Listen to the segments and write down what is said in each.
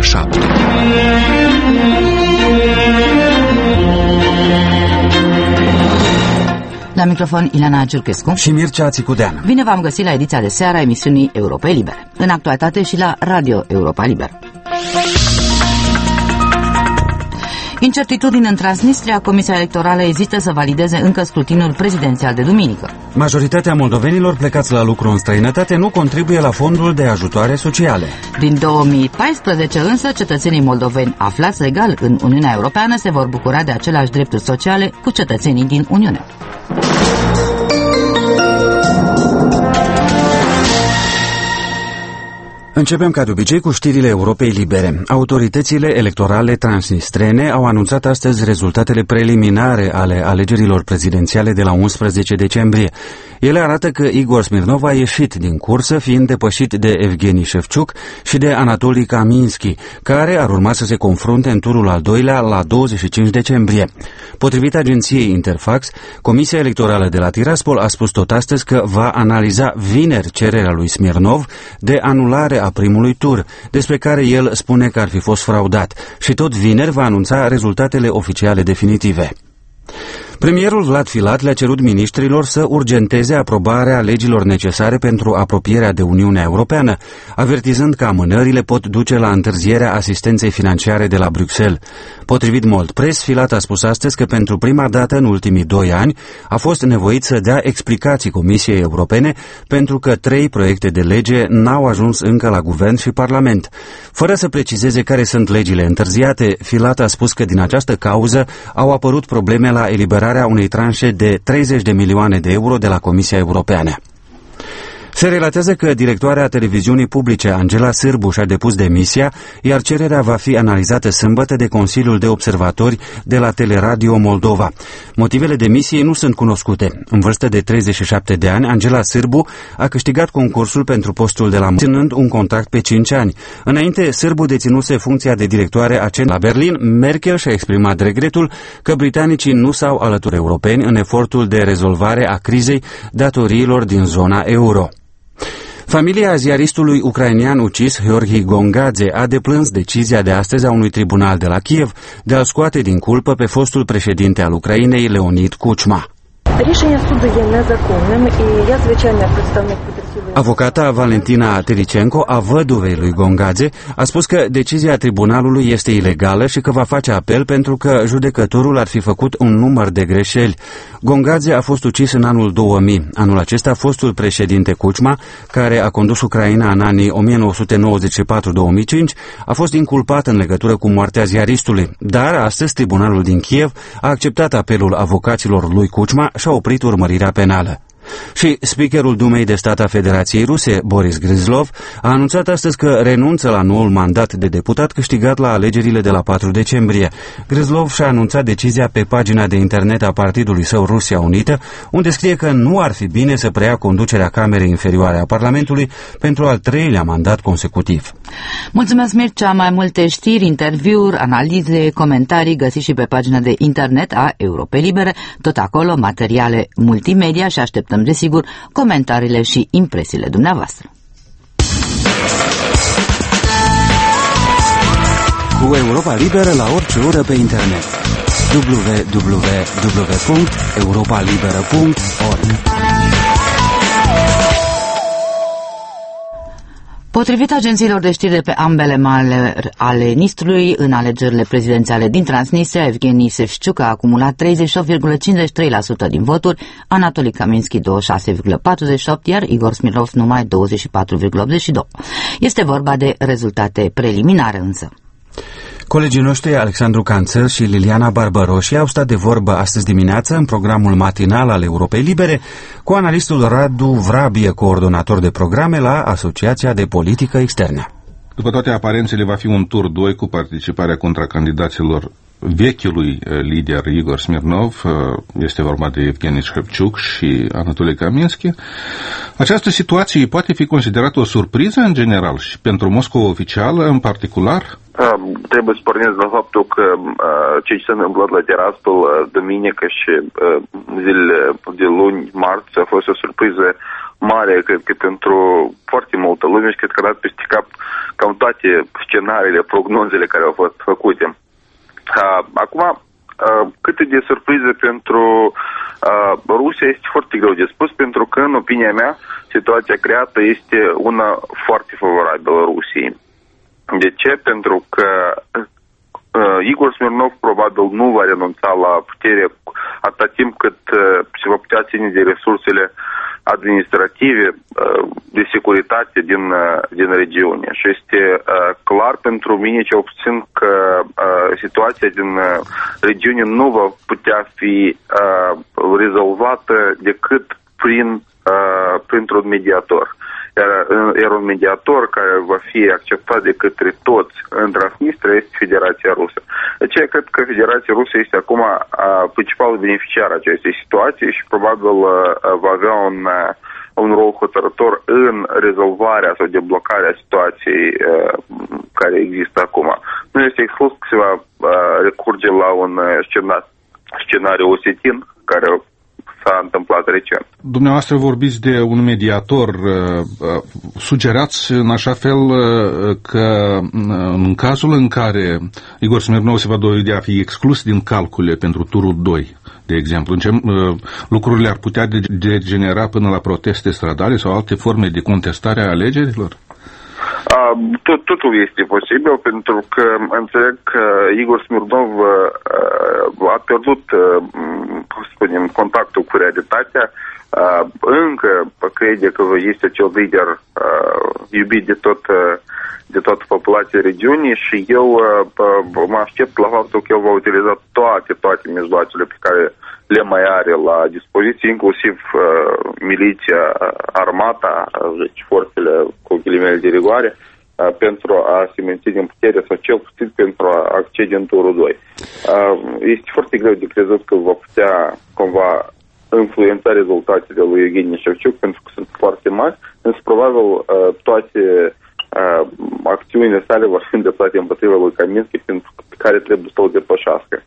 7. La microfon Ileana Ciurchescu și Mircea Țicudean. Bine v-am găsit la ediția de seară a emisiunii Europei Libere, în actualitate și la Radio Europa Liberă. Incertitudine în Transnistria, Comisia Electorală ezită să valideze încă scrutinul prezidențial de duminică. Majoritatea moldovenilor plecați la lucru în străinătate nu contribuie la fondul de ajutoare sociale. Din 2014 însă, cetățenii moldoveni aflați legal în Uniunea Europeană se vor bucura de aceleași drepturi sociale cu cetățenii din Uniune. Începem ca de obicei cu știrile Europei Libere. Autoritățile electorale transnistrene au anunțat astăzi rezultatele preliminare ale alegerilor prezidențiale de la 11 decembrie. Ele arată că Igor Smirnov a ieșit din cursă, fiind depășit de Evgeni Shevchuk și de Anatoli Kaminski, care ar urma să se confrunte în turul al doilea la 25 decembrie. Potrivit agenției Interfax, Comisia Electorală de la Tiraspol a spus tot astăzi că va analiza vineri cererea lui Smirnov de anulare a primului tur, despre care el spune că ar fi fost fraudat, și tot vineri va anunța rezultatele oficiale definitive. Premierul Vlad Filat le-a cerut miniștrilor să urgenteze aprobarea legilor necesare pentru apropierea de Uniunea Europeană, avertizând că amânările pot duce la întârzierea asistenței financiare de la Bruxelles. Potrivit Mold Press, Filat a spus astăzi că pentru prima dată în ultimii 2 ani a fost nevoit să dea explicații Comisiei Europene pentru că 3 proiecte de lege n-au ajuns încă la Guvern și Parlament. Fără să precizeze care sunt legile întârziate, Filat a spus că din această cauză au apărut probleme la eliberarea unei tranșe de 30 de milioane de euro de la Comisia Europeană. Se relatează că directoarea televiziunii publice Angela Sârbu și-a depus demisia, iar cererea va fi analizată sâmbătă de Consiliul de Observatori de la Teleradio Moldova. Motivele demisiei nu sunt cunoscute. În vârstă de 37 de ani, Angela Sârbu a câștigat concursul pentru postul de la ținând un contract pe 5 ani. Înainte, Sârbu deținuse funcția de directoare a la Berlin. Merkel și-a exprimat regretul că britanicii nu s-au alăturat europeni în efortul de rezolvare a crizei datoriilor din zona euro. Familia ziaristului ucrainian ucis Gheorghi Gongadze a deplâns decizia de astăzi a unui tribunal de la Kiev de a-l scoate din culpă pe fostul președinte al Ucrainei, Leonid Kuchma. Avocata Valentina Tericenko, a văduvei lui Gongadze, a spus că decizia tribunalului este ilegală și că va face apel pentru că judecătorul ar fi făcut un număr de greșeli. Gongadze a fost ucis în anul 2000. Anul acesta, fostul președinte Kuchma, care a condus Ucraina în anii 1994-2005, a fost inculpat în legătură cu moartea ziaristului. Dar astăzi tribunalul din Kiev a acceptat apelul avocaților lui Kuchma și a oprit urmărirea penală. Și speakerul Dumei de Stat a Federației Ruse, Boris Gryzlov, a anunțat astăzi că renunță la noul mandat de deputat câștigat la alegerile de la 4 decembrie. Gryzlov și-a anunțat decizia pe pagina de internet a partidului său Rusia Unită, unde scrie că nu ar fi bine să preia conducerea Camerei Inferioare a Parlamentului pentru al 3-lea mandat consecutiv. Mulțumesc, Mircea. Mai multe știri, interviuri, analize, comentarii găsiți și pe pagina de internet a Europei Libere, tot acolo materiale multimedia și așteptăm desigur comentariile și impresiile dumneavoastră. Cu Europa Liberă la orice oră pe internet. www.europalibera.org. Potrivit agențiilor de știri de pe ambele male ale Nistrului, în alegerile prezidențiale din Transnistria, Evgeni Shevchuk a acumulat 38,53% din voturi, Anatoli Kaminski 26,48%, iar Igor Smirnov numai 24,82%. Este vorba de rezultate preliminare însă. Colegii noștri Alexandru Canțel și Liliana Barbaroși au stat de vorbă astăzi dimineață în programul matinal al Europei Libere cu analistul Radu Vrabie, coordonator de programe la Asociația de Politică Externă. După toate aparențele, va fi un tur 2 cu participarea contracandidaților vechiului lider Igor Smirnov, este vorba de Evgeni Shevchuk și Anatoli Kaminski. Această situație poate fi considerată o surpriză în general și pentru Moscova oficială în particular? Trebuie să pornesc de la faptul că ce s-a întâmplat la Tiraspol duminică și zilele de luni, marți a fost o surpriză mare, cred că pentru foarte multă lume și cred că a dat peste cap cam toate scenariile, prognozele care au fost făcute. Acum, cât de surpriză pentru Rusia este foarte greu de spus, pentru că, în opinia mea, situația creată este una foarte favorabilă Rusiei. De ce? Pentru că Igor Smirnov probabil nu va renunța la putere atâta timp cât se va putea ține de resursele administrative, de securitate din regiune. Și este clar pentru mine, cel puțin, că situația din regiune nu va putea fi rezolvată decât printr-un mediator. Iar un mediator care va fi acceptat de către toți în Transnistria este Federația Rusă. De aceea cred că Federația Rusă este acum principalul beneficiar acestei situații și probabil va avea un rol hotărător în rezolvarea sau deblocarea situației care există acum. Nu este exclus că se va recurge la un scenariu osetin care s-a întâmplat recent. Dumneavoastră vorbiți de un mediator. Sugerați în așa fel că în cazul în care Igor Smirnov se va dovedi a fi exclus din calcule pentru turul 2, de exemplu, lucrurile ar putea degenera până la proteste stradale sau alte forme de contestare a alegerilor? Totul este posibil, pentru că înțeleg că Igor Smirnov a pierdut, spunem, contactul cu realitatea, încă crede că este acel lider iubit de toată populația regiunii și eu mă aștept la faptul că el va utiliza toate mijloacele pe care le mai are la dispoziție, inclusiv miliția, armata, deci forțele cu ghilimele de rigoare, pentru a se menține în putere sau cel puțin pentru a accede în turul 2. Este foarte greu de crezut că va putea cumva influența rezultatele lui Evgeni Șevciuc, pentru că sunt foarte mari, însă probabil toate acțiunile sale vor fi îndreptate împotriva lui Kaminski, pentru care trebuie să o depășească.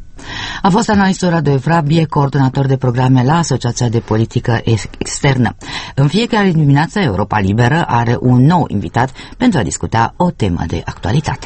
A fost analistul Radu Evrabie, coordonator de programe la Asociația de Politică Externă. În fiecare dimineață, Europa Liberă are un nou invitat pentru a discuta o temă de actualitate.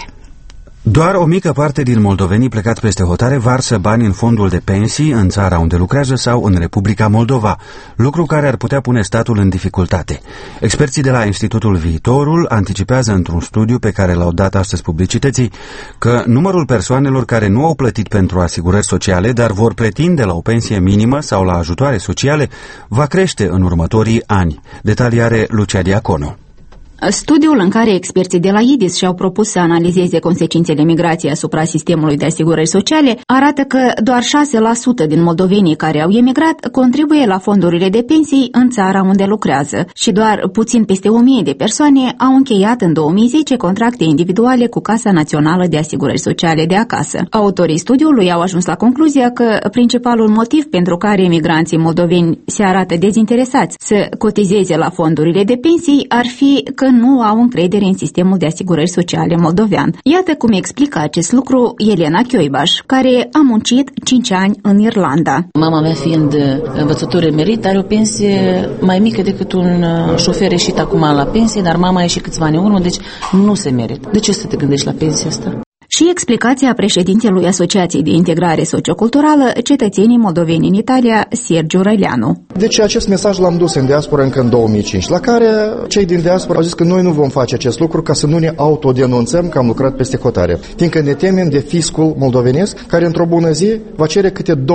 Doar o mică parte din moldovenii plecați peste hotare varsă bani în fondul de pensii în țara unde lucrează sau în Republica Moldova, lucru care ar putea pune statul în dificultate. Experții de la Institutul Viitorul anticipează într-un studiu pe care l-au dat astăzi publicității că numărul persoanelor care nu au plătit pentru asigurări sociale, dar vor pretinde la o pensie minimă sau la ajutoare sociale, va crește în următorii ani. Detalii are Lucia Diaconu. Studiul în care experții de la IDIS și-au propus să analizeze consecințele migrației asupra sistemului de asigurări sociale arată că doar 6% din moldovenii care au emigrat contribuie la fondurile de pensii în țara unde lucrează și doar puțin peste 1000 de persoane au încheiat în 2010 contracte individuale cu Casa Națională de Asigurări Sociale de acasă. Autorii studiului au ajuns la concluzia că principalul motiv pentru care emigranții moldoveni se arată dezinteresați să cotizeze la fondurile de pensii ar fi că nu au încredere în sistemul de asigurări sociale moldovean. Iată cum explică acest lucru Elena Chioibaș, care a muncit 5 ani în Irlanda. Mama mea, fiind învățător emerit, are o pensie mai mică decât un șofer ieșit acum la pensie, dar mama a ieșit câțiva ani în urmă, deci nu se merită. De ce să te gândești la pensia asta? Și explicația președintelui Asociației de Integrare Socioculturală Cetățenii Moldoveni în Italia, Sergiu Răleanu. Deci acest mesaj l-am dus în diaspora încă în 2005, la care cei din diaspora au zis că noi nu vom face acest lucru ca să nu ne autodenunțăm că am lucrat peste hotare, fiindcă ne temem de fiscul moldovenesc, care într-o bună zi va cere câte 20%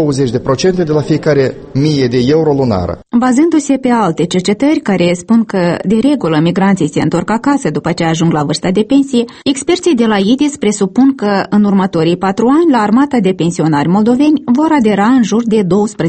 de la fiecare 1000 de euro lunară. Bazându-se pe alte cercetări care spun că de regulă migranții se întorc acasă după ce ajung la vârsta de pensie, experții de la IDIS presupun că în următorii 4 ani la armata de pensionari moldoveni vor adera în jur de 12.000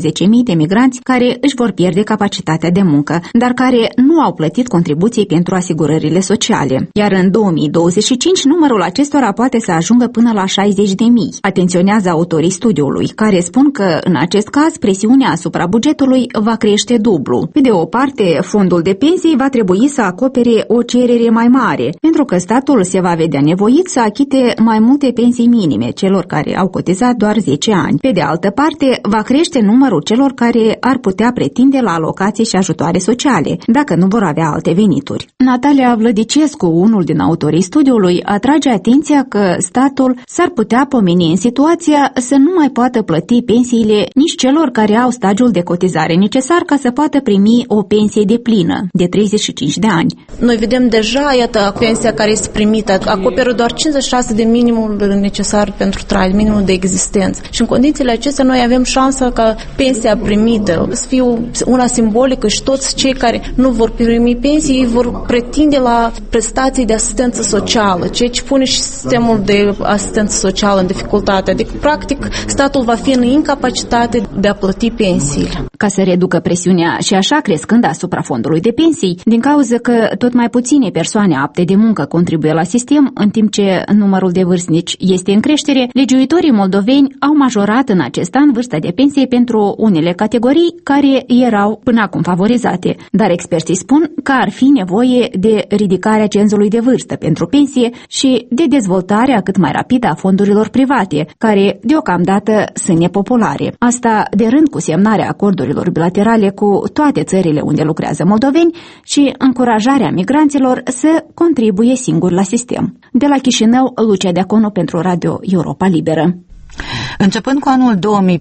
de migranți care își vor pierde capacitatea de muncă, dar care nu au plătit contribuții pentru asigurările sociale. Iar în 2025 numărul acestora poate să ajungă până la 60.000. Atenționează autorii studiului, care spun că în acest caz presiunea asupra bugetului va crește dublu. Pe de o parte, fondul de pensii va trebui să acopere o cerere mai mare, pentru că statul se va vedea nevoit să achite mai mult multe pensii minime celor care au cotizat doar 10 ani. Pe de altă parte, va crește numărul celor care ar putea pretinde la alocații și ajutoare sociale, dacă nu vor avea alte venituri. Natalia Vlădicescu, unul din autorii studiului, atrage atenția că statul s-ar putea pomeni în situația să nu mai poată plăti pensiile nici celor care au stagiul de cotizare necesar ca să poată primi o pensie deplină de 35 de ani. Noi vedem deja, iată, pensia care este primită acoperă doar 56 de minimul necesar pentru trai, minimul de existență. Și în condițiile acestea noi avem șansa ca pensia primită să fie una simbolică și toți cei care nu vor primi pensii vor pretinde la prestații de asistență socială, ceea ce pune și sistemul de asistență socială în dificultate. Adică, practic, statul va fi în incapacitate de a plăti pensiile. Ca să reducă presiunea și așa crescând asupra fondului de pensii, din cauza că tot mai puține persoane apte de muncă contribuie la sistem, în timp ce numărul de vârstnici este în creștere, legiuitorii moldoveni au majorat în acest an vârsta de pensie pentru unele categorii care erau până acum favorizate. Dar experții spun că ar fi nevoie de ridicarea cenzului de vârstă pentru pensie și de dezvoltarea cât mai rapidă a fondurilor private, care deocamdată sunt nepopulare. Asta de rând cu semnarea acordurilor bilaterale cu toate țările unde lucrează moldoveni și încurajarea migranților să contribuie singuri la sistem. De la Chișinău, Lucia Deaconu pentru Radio Europa Liberă. Începând cu anul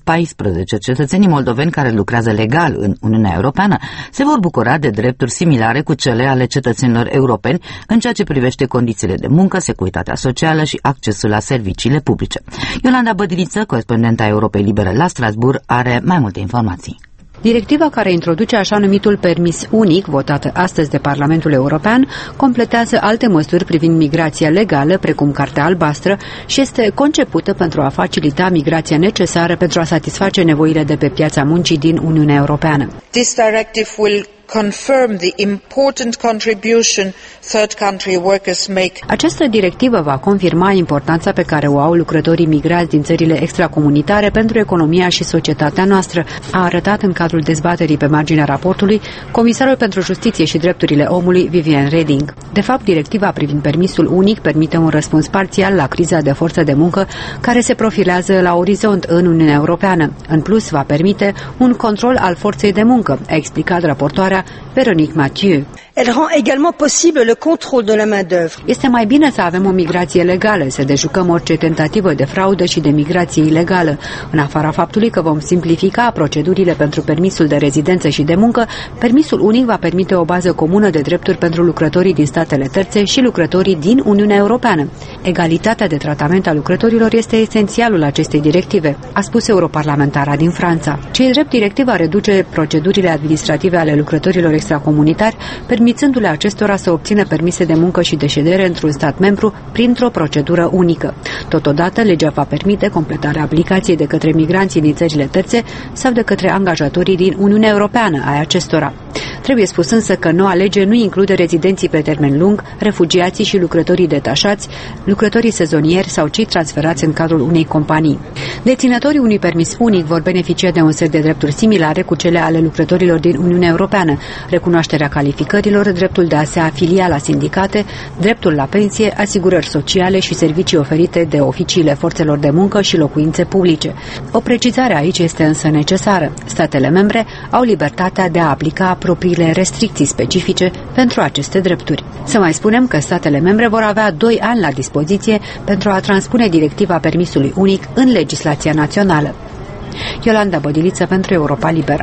2014, cetățenii moldoveni care lucrează legal în Uniunea Europeană se vor bucura de drepturi similare cu cele ale cetățenilor europeni în ceea ce privește condițiile de muncă, securitatea socială și accesul la serviciile publice. Iolanda Bădiliță, corespondenta Europei Libere la Strasbourg, are mai multe informații. Directiva care introduce așa numitul permis unic, votată astăzi de Parlamentul European, completează alte măsuri privind migrația legală, precum Cartea Albastră, și este concepută pentru a facilita migrația necesară pentru a satisface nevoile de pe piața muncii din Uniunea Europeană. This directive will confirm the important contribution third country workers make. Această directivă va confirma importanța pe care o au lucrătorii migrați din țările extracomunitare pentru economia și societatea noastră, a arătat în cadrul dezbaterii pe marginea raportului Comisarul pentru Justiție și Drepturile Omului, Viviane Reding. De fapt, directiva privind permisul unic permite un răspuns parțial la criza de forță de muncă care se profilează la orizont în Uniunea Europeană. În plus, va permite un control al forței de muncă, a explicat raportoarea Véronique Mathieu. Elle rend également possible le contrôle de la main-d'œuvre. Este mai bine să avem o migrație legală, să dejucăm orice tentativă de fraudă și de migrație ilegală. În afara faptului că vom simplifica procedurile pentru permisul de rezidență și de muncă, permisul unic va permite o bază comună de drepturi pentru lucrătorii din statele terțe și lucrătorii din Uniunea Europeană. Egalitatea de tratament a lucrătorilor este esențialul acestei directive, a spus europarlamentara din Franța. Cei drept, directiva reduce procedurile administrative ale lucrătorilor extracomunitari, permițându-le acestora să obțină permise de muncă și de ședere într-un stat membru printr-o procedură unică. Totodată, legea va permite completarea aplicației de către migranții din țările terțe sau de către angajatorii din Uniunea Europeană ai acestora. Trebuie spus însă că noua lege nu include rezidenții pe termen lung, refugiații și lucrătorii detașați, lucrătorii sezonieri sau cei transferați în cadrul unei companii. Deținătorii unui permis unic vor beneficia de un set de drepturi similare cu cele ale lucrătorilor din Uniunea Europeană, recunoașterea calificărilor, dreptul de a se afilia la sindicate, dreptul la pensie, asigurări sociale și servicii oferite de oficiile forțelor de muncă și locuințe publice. O precizare aici este însă necesară. Statele membre au libertatea de a aplica propriile restricții specifice pentru aceste drepturi. Să mai spunem că statele membre vor avea 2 ani la dispoziție pentru a transpune directiva permisului unic în legislația națională. Iolanda Bădiliță pentru Europa Liberă.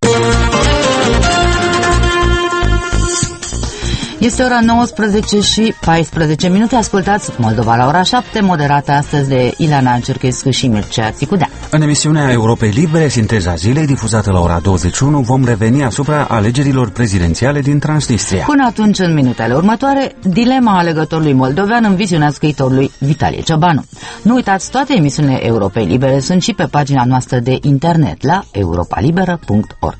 Este ora 19 și 14 minute. Ascultați Moldova la ora 7, moderată astăzi de Ileana Cerchescu și Mircea Țicudea. În emisiunea Europei Libere, Sinteza zilei, difuzată la ora 21, vom reveni asupra alegerilor prezidențiale din Transnistria. Până atunci, în minutele următoare, dilema alegătorului moldovean în viziunea scriitorului Vitalie Ciobanu. Nu uitați, toate emisiunile Europei Libere sunt și pe pagina noastră de internet la europalibera.org.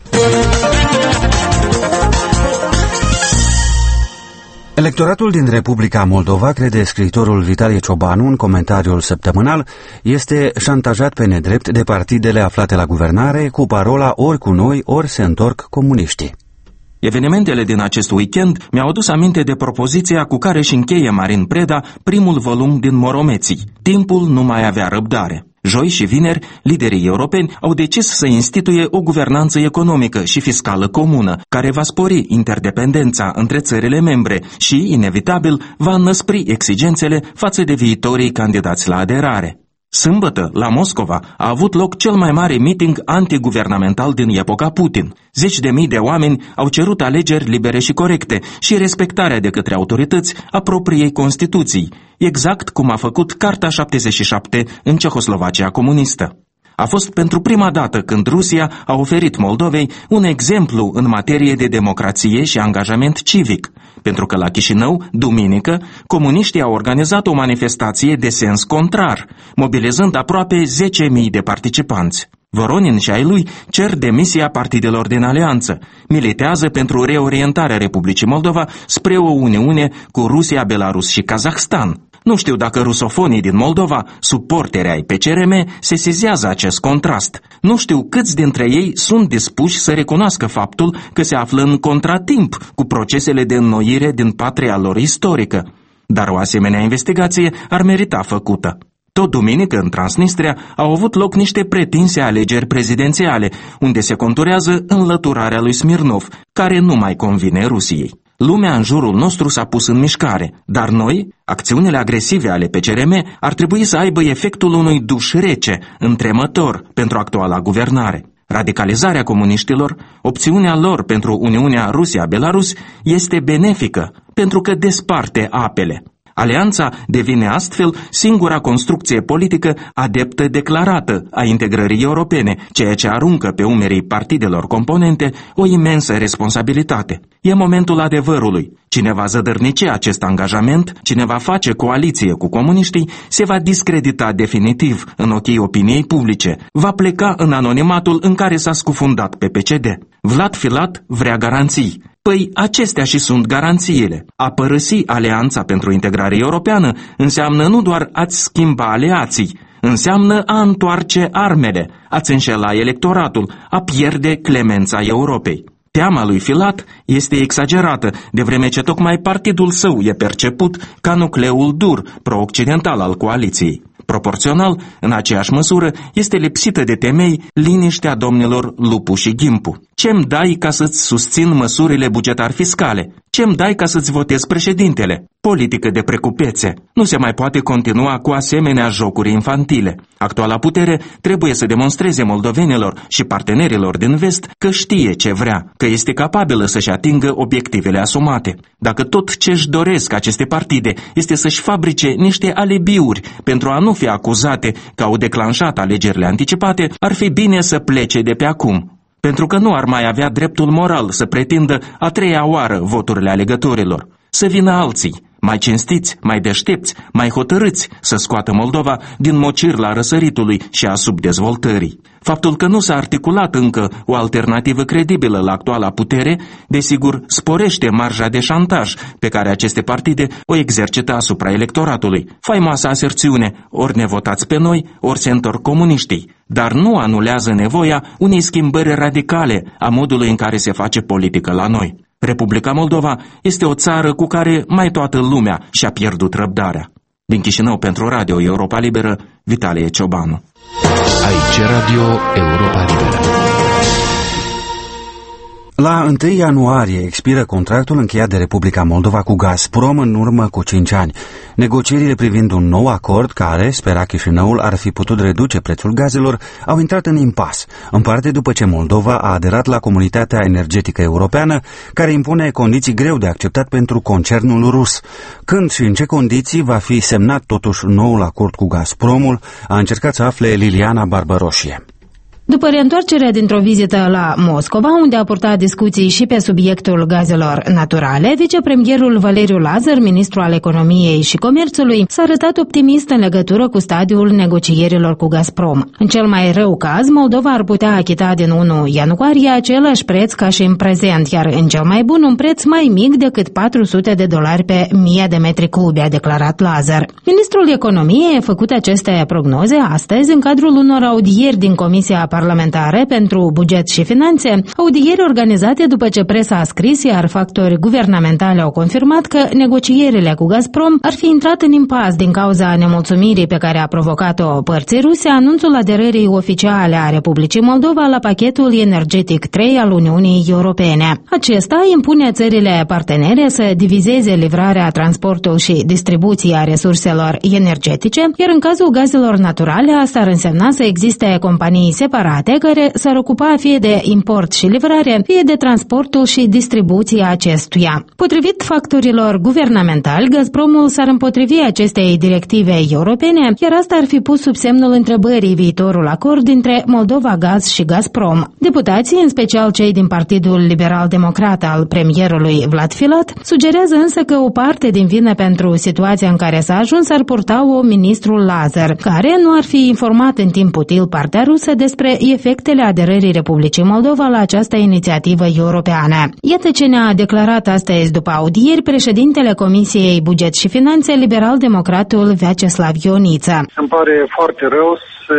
Electoratul din Republica Moldova, crede scriitorul Vitalie Ciobanu în comentariul săptămânal, este șantajat pe nedrept de partidele aflate la guvernare cu parola ori cu noi, ori se întorc comuniștii. Evenimentele din acest weekend mi-au adus aminte de propoziția cu care își încheie Marin Preda primul volum din Moromeții. Timpul nu mai avea răbdare. Joi și vineri, liderii europeni au decis să instituie o guvernanță economică și fiscală comună, care va spori interdependența între țările membre și, inevitabil, va înăspri exigențele față de viitorii candidați la aderare. Sâmbătă, la Moscova, a avut loc cel mai mare meeting antiguvernamental din epoca Putin. 10.000 de oameni au cerut alegeri libere și corecte și respectarea de către autorități a propriei Constituții, exact cum a făcut Carta 77 în Cehoslovacia comunistă. A fost pentru prima dată când Rusia a oferit Moldovei un exemplu în materie de democrație și angajament civic, pentru că la Chișinău, duminică, comuniștii au organizat o manifestație de sens contrar, mobilizând aproape 10.000 de participanți. Voronin și ai lui cer demisia partidelor din alianță, militează pentru reorientarea Republicii Moldova spre o uniune cu Rusia, Belarus și Kazahstan. Nu știu dacă rusofonii din Moldova, suporteri ai PCRM, sesizează acest contrast. Nu știu câți dintre ei sunt dispuși să recunoască faptul că se află în contratimp cu procesele de înnoire din patria lor istorică. Dar o asemenea investigație ar merita făcută. Tot duminică, în Transnistria, au avut loc niște pretinse alegeri prezidențiale, unde se conturează înlăturarea lui Smirnov, care nu mai convine Rusiei. Lumea în jurul nostru s-a pus în mișcare, dar noi, acțiunile agresive ale PCRM, ar trebui să aibă efectul unui duș rece, întremător, pentru actuala guvernare. Radicalizarea comuniștilor, opțiunea lor pentru Uniunea Rusia-Belarus, este benefică, pentru că desparte apele. Alianța devine astfel singura construcție politică adeptă declarată a integrării europene, ceea ce aruncă pe umerii partidelor componente o imensă responsabilitate. E momentul adevărului. Cine va zădărnici acest angajament, cine va face coaliție cu comuniștii, se va discredita definitiv în ochii opiniei publice, va pleca în anonimatul în care s-a scufundat pe PSD. Vlad Filat vrea garanții. Păi acestea și sunt garanțiile. A părăsi Alianța pentru Integrare Europeană înseamnă nu doar a-ți schimba aliații, înseamnă a întoarce armele, a-ți înșela electoratul, a pierde clemența Europei. Teama lui Filat este exagerată, de vreme ce tocmai partidul său e perceput ca nucleul dur pro-occidental al coaliției. Proporțional, în aceeași măsură, este lipsită de temei liniștea domnilor Lupu și Ghimpu. Ce-mi dai ca să-ți susțin măsurile bugetar-fiscale? Ce-mi dai ca să-ți votez președintele? Politică de precupețe. Nu se mai poate continua cu asemenea jocuri infantile. Actuala putere trebuie să demonstreze moldovenilor și partenerilor din vest că știe ce vrea, că este capabilă să-și atingă obiectivele asumate. Dacă tot ce-și doresc aceste partide este să-și fabrice niște alibiuri pentru a nu fi acuzate că au declanșat alegerile anticipate, ar fi bine să plece de pe acum, pentru că nu ar mai avea dreptul moral să pretindă a treia oară voturile alegătorilor. Să vină alții, mai cinstiți, mai deștepți, mai hotărâți să scoată Moldova din mocirla răsăritului și a subdezvoltării. Faptul că nu s-a articulat încă o alternativă credibilă la actuala putere, desigur, sporește marja de șantaj pe care aceste partide o exercită asupra electoratului. Faimoasa aserțiune, ori ne votați pe noi, ori se întorc comuniștii, dar nu anulează nevoia unei schimbări radicale a modului în care se face politică la noi. Republica Moldova este o țară cu care mai toată lumea și-a pierdut răbdarea. Din Chișinău pentru Radio Europa Liberă, Vitalie Ciobanu. Aici Radio Europa Liberă. La 1 ianuarie expiră contractul încheiat de Republica Moldova cu Gazprom în urmă cu 5 ani. Negocierile privind un nou acord care, spera Chișinăul, ar fi putut reduce prețul gazelor, au intrat în impas, în parte după ce Moldova a aderat la Comunitatea Energetică Europeană, care impune condiții greu de acceptat pentru concernul rus. Când și în ce condiții va fi semnat totuși noul acord cu Gazpromul, a încercat să afle Liliana Barbăroșie. După reîntoarcerea dintr-o vizită la Moscova, unde a purtat discuții și pe subiectul gazelor naturale, vicepremierul Valeriu Lazar, ministru al Economiei și Comerțului, s-a arătat optimist în legătură cu stadiul negocierilor cu Gazprom. În cel mai rău caz, Moldova ar putea achita din 1 ianuarie același preț ca și în prezent, iar în cel mai bun un preț mai mic decât $400 pe 1000 de metri cubi, a declarat Lazar. Ministrul Economiei a făcut aceste prognoze astăzi în cadrul unor audieri din Comisia parlamentare pentru buget și finanțe, audieri organizate după ce presa a scris, iar factori guvernamentali au confirmat că negocierile cu Gazprom ar fi intrat în impas din cauza nemulțumirii pe care a provocat-o părții ruse anunțul aderării oficiale a Republicii Moldova la pachetul energetic 3 al Uniunii Europene. Acesta impune țările partenere să divizeze livrarea, transportul și distribuția resurselor energetice, iar în cazul gazelor naturale asta ar însemna să existe companii separate care s-ar ocupa fie de import și livrare, fie de transportul și distribuția acestuia. Potrivit factorilor guvernamentali, Gazpromul s-ar împotrivi acestei directive europene, iar asta ar fi pus sub semnul întrebării viitorul acord dintre Moldova Gaz și Gazprom. Deputații, în special cei din Partidul Liberal-Democrat al premierului Vlad Filat, sugerează însă că o parte din vină pentru situația în care s-a ajuns ar purta-o ministrul Lazar, care nu ar fi informat în timp util partea rusă despre efectele aderării Republicii Moldova la această inițiativă europeană. Iată ce ne-a declarat astăzi după audieri președintele Comisiei Buget și Finanțe, liberal-democratul Vyacheslav Ioniță. Îmi pare foarte rău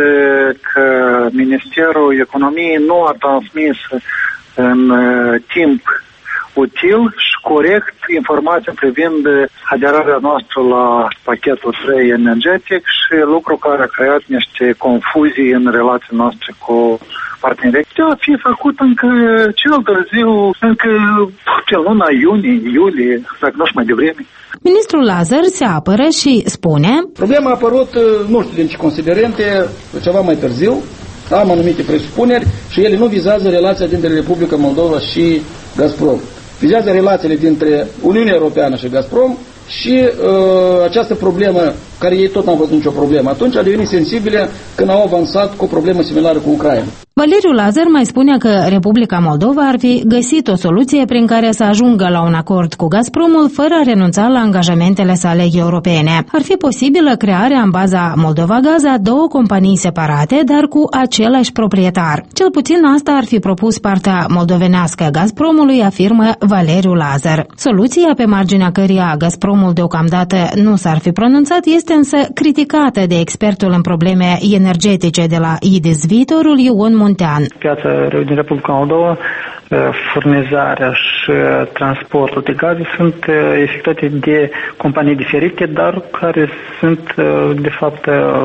că Ministerul Economiei nu a transmis în timp util și corect informația privind aderarea noastră la pachetul 3 energetic și lucru care a creat niște confuzii în relații noastre cu partenerii. A fi făcut încă cel târziu, încă în luna iulie, dacă nu știu mai devreme. Ministrul Lazar se apără și spune: problema a apărut, nu știu din ce considerente, ceva mai târziu. Am anumite presupuneri și ele nu vizează relația dintre Republica Moldova și Gazprom. Vizează relațiile dintre Uniunea Europeană și Gazprom și această problemă, care ei tot n-au văzut nicio problemă, atunci a devenit sensibile când au avansat cu o problemă similară cu Ucraina. Valeriu Lazar mai spune că Republica Moldova ar fi găsit o soluție prin care să ajungă la un acord cu Gazpromul fără a renunța la angajamentele sale europene. Ar fi posibilă crearea în baza Moldova Gaz a două companii separate, dar cu același proprietar. Cel puțin asta ar fi propus partea moldovenească Gazpromului, afirmă Valeriu Lazar. Soluția pe marginea căreia Gazpromul deocamdată nu s-ar fi pronunțat este însă criticată de expertul în probleme energetice de la IDIS Viitorul, Ion Muntean. Piața din Republica Moldova, furnizarea și transportul de gaze sunt efectuate de companii diferite, dar care sunt de fapt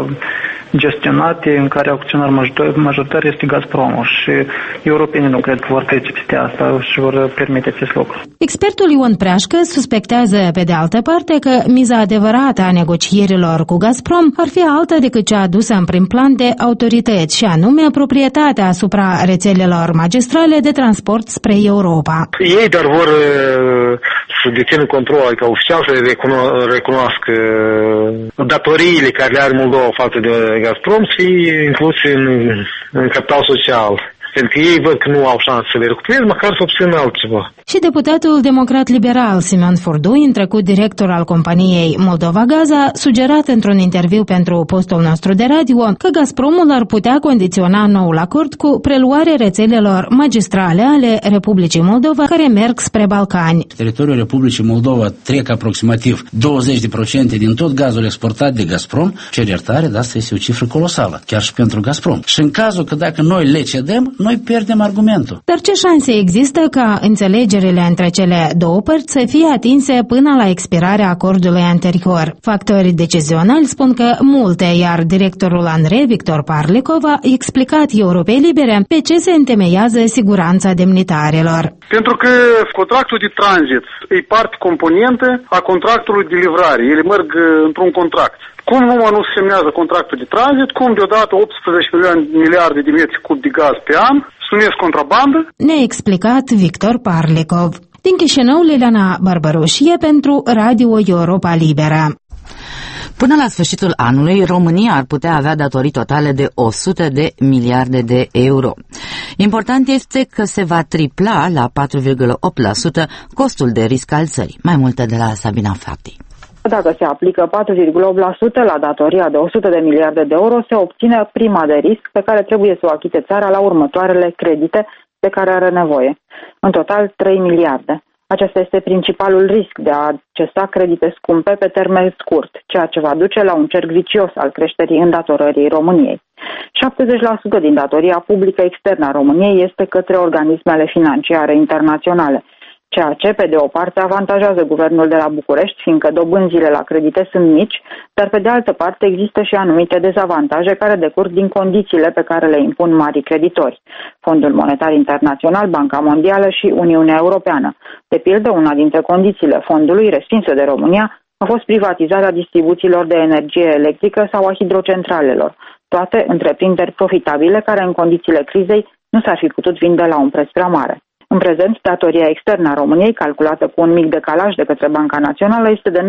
gestionate, în care acționar majoritar este Gazpromul și europenii nu cred că vor trece peste asta și vor permite acest lucru. Expertul Ion Preașcă suspectează pe de altă parte că miza adevărată a negocierilor cu Gazprom ar fi alta decât cea adusă în prim plan de autorități, și anume proprietatea asupra rețelelor magistrale de transport spre Europa. Ei dar vor să dețină control, adică oficial să recunoască datoriile care le are Moldova față de Gazprom și incluse în capital social. Pentru că ei văd că nu au șanse să le recupereze, măcar să obțină altceva. Și deputatul democrat-liberal Simeon Furdui, în trecut director al companiei Moldova Gaz, a sugerat într-un interviu pentru postul nostru de radio că Gazpromul ar putea condiționa noul acord cu preluarea rețelelor magistrale ale Republicii Moldova care merg spre Balcani. Teritoriul Republicii Moldova trec aproximativ 20% din tot gazul exportat de Gazprom. Cer iertare, dar asta este o cifră colosală, chiar și pentru Gazprom. Și în cazul că dacă noi le cedem, noi pierdem argumentul. Dar ce șanse există ca înțelegerile între cele două părți să fie atinse până la expirarea acordului anterior? Factorii decizionali spun că multe, iar directorul ANRE, Victor Parlikov, a explicat Europei Libere pe ce se întemeiază siguranța demnitarilor. Pentru că contractul de tranzit e parte componentă a contractului de livrare. Ele merg într-un contract. Cum nu se semnează contractul de tranzit, cum deodată 18 miliarde de metri cub de gaz pe an sunesc contrabandă? Ne-a explicat Victor Parlikov. Din Chișinău, Liliana Barbărușie pentru Radio Europa Liberă. Până la sfârșitul anului, România ar putea avea datorii totale de 100 de miliarde de euro. Important este că se va tripla la 4,8% costul de risc al țării. Mai multe de la Sabina Fati. Dacă se aplică 4,8% la datoria de 100 de miliarde de euro, se obține prima de risc pe care trebuie să o achite țara la următoarele credite de care are nevoie. În total 3 miliarde. Acesta este principalul risc de a accesa credite scumpe pe termen scurt, ceea ce va duce la un cerc vicios al creșterii îndatorării României. 70% din datoria publică externă a României este către organismele financiare internaționale, ceea ce, pe de o parte, avantajează guvernul de la București, fiindcă dobânzile la credite sunt mici, dar, pe de altă parte, există și anumite dezavantaje care decurg din condițiile pe care le impun marii creditori. Fondul Monetar Internațional, Banca Mondială și Uniunea Europeană. De pildă, una dintre condițiile fondului, respinsă de România, a fost privatizarea distribuțiilor de energie electrică sau a hidrocentralelor, toate întreprinderi profitabile care, în condițiile crizei, nu s-ar fi putut vinde la un preț prea mare. În prezent, datoria externă a României, calculată cu un mic decalaj de către Banca Națională, este de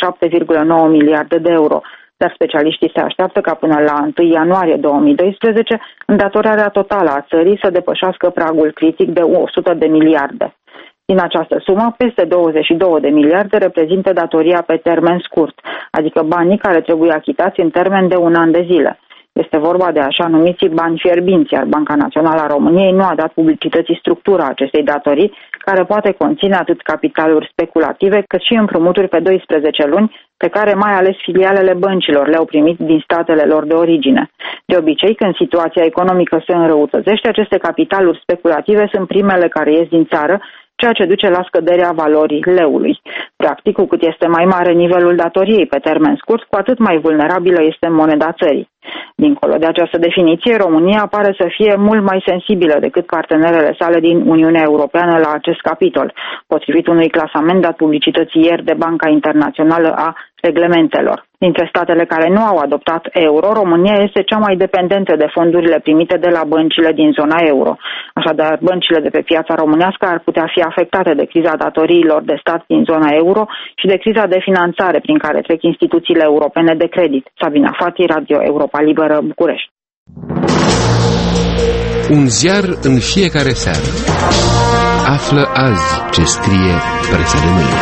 97,9 miliarde de euro, dar specialiștii se așteaptă ca până la 1 ianuarie 2012 îndatorarea totală a țării să depășească pragul critic de 100 de miliarde. Din această sumă, peste 22 de miliarde reprezintă datoria pe termen scurt, adică banii care trebuie achitați în termen de un an de zile. Este vorba de așa numiții bani fierbinți, iar Banca Națională a României nu a dat publicității structura acestei datorii, care poate conține atât capitaluri speculative, cât și împrumuturi pe 12 luni, pe care mai ales filialele băncilor le-au primit din statele lor de origine. De obicei, când situația economică se înrăutățește, aceste capitaluri speculative sunt primele care ies din țară, ceea ce duce la scăderea valorii leului. Practic, cu cât este mai mare nivelul datoriei pe termen scurt, cu atât mai vulnerabilă este moneda țării. Dincolo de această definiție, România pare să fie mult mai sensibilă decât partenerele sale din Uniunea Europeană la acest capitol, potrivit unui clasament dat publicității ieri de Banca Internațională a reglementelor. Dintre statele care nu au adoptat euro, România este cea mai dependentă de fondurile primite de la băncile din zona euro. Așadar, băncile de pe piața românească ar putea fi afectate de criza datoriilor de stat din zona euro și de criza de finanțare prin care trec instituțiile europene de credit. Sabina Fati, Radio Europa Liberă, București. Un ziar în fiecare seară. Află azi ce scrie presa de mâine.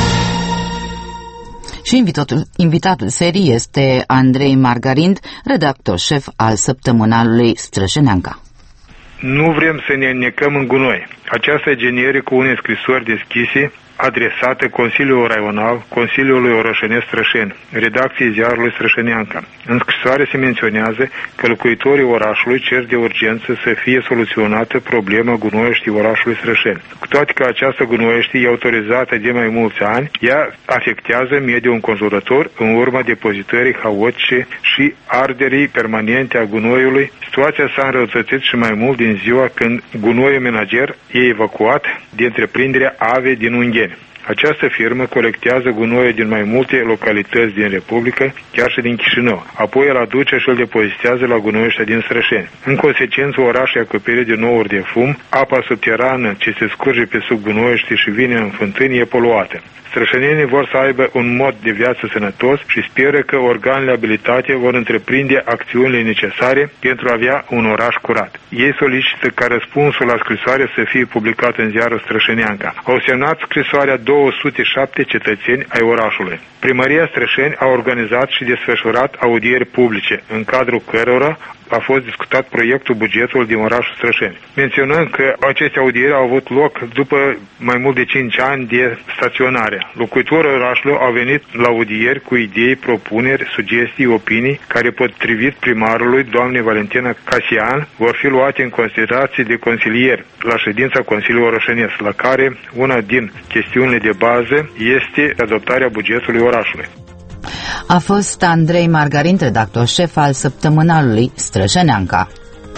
Și invitatul serii este Andrei Margarind, redactor șef al săptămânalului Strășeneanca. Nu vrem să ne înnecăm în gunoi. Aceasta e generic cu unei scrisori deschise adresată Consiliului Raional, Consiliului Orășenesc Strășeni, redacției ziarului Strășeneanca. În scrisoare se menționează că locuitorii orașului cer de urgență să fie soluționată problema gunoieștii orașului Strășeni. Cu toate că această gunoiește e autorizată de mai mulți ani, ea afectează mediul înconjurător în urma depozitării haotice și arderii permanente a gunoiului. Situația s-a înrăutățit și mai mult din ziua când gunoiul menager e evacuat de întreprinderea AVE din Ungheni. Această firmă colectează gunoiul din mai multe localități din Republică, chiar și din Chișinău. Apoi îl aduce și îl depozitează la gunoieștea din Strășeni. În consecință, orașul e acoperit de nouri de fum, apa subterană ce se scurge pe sub gunoiește și vine în fântâni e poluată. Strășenenii vor să aibă un mod de viață sănătos și speră că organele abilitate vor întreprinde acțiunile necesare pentru a avea un oraș curat. Ei solicită ca răspunsul la scrisoare să fie publicat în ziarul Strășeneanca. Au semnat scrisoarea 207 cetățeni ai orașului. Primăria Strășeni a organizat și desfășurat audieri publice, în cadrul cărora a fost discutat proiectul bugetului din orașul Strășeni. Menționăm că aceste audieri au avut loc după mai mult de 5 ani de staționare. Locuitorii orașului au venit la audieri cu idei, propuneri, sugestii, opinii, care potrivit primarului, doamnei Valentina Casian, vor fi luate în considerație de consilieri la ședința Consiliului Orășenesc, la care una din chestiunile de bază este adoptarea bugetului orașului. A fost Andrei Margarind, redactor șef al săptămânalului Strășeneanca.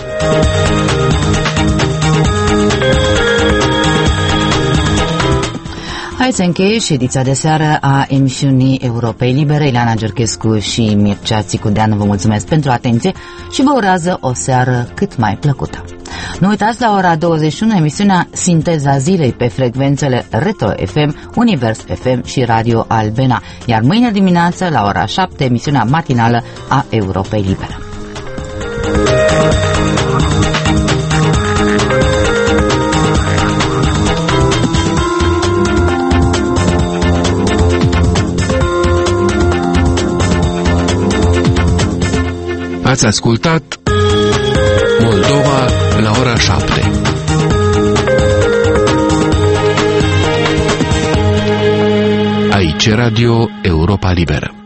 Hai să încheie și ediția de seară a emisiunii Europei Libere. Ileana Giurchescu și Mircea Țicudeanu vă mulțumesc pentru atenție și vă urează o seară cât mai plăcută. Nu uitați, la ora 21 emisiunea Sinteza Zilei pe frecvențele Retro FM, Univers FM și Radio Albena, iar mâine dimineață la ora 7 emisiunea matinală a Europei Libere. Ați ascultat Moldova la ora 7. Radio Europa Liberă.